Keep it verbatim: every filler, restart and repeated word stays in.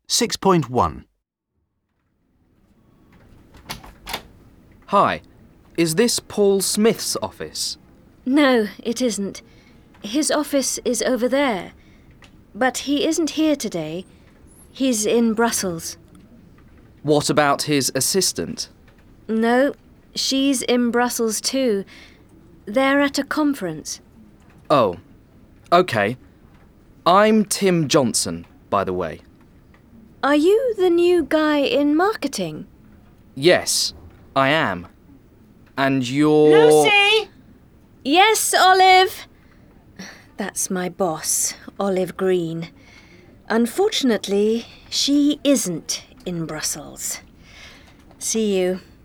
six point one. Hi, is this Paul Smith's office? No, it isn't. His office is over there. But he isn't here today. He's in Brussels. What about his assistant? No, she's in Brussels too. They're at a conference. Oh, OK. I'm Tim Johnson, by the way. Are you the new guy in marketing? Yes, I am. And you're... Lucy! Yes, Olive. That's my boss, Olive Green. Unfortunately, she isn't in Brussels. See you.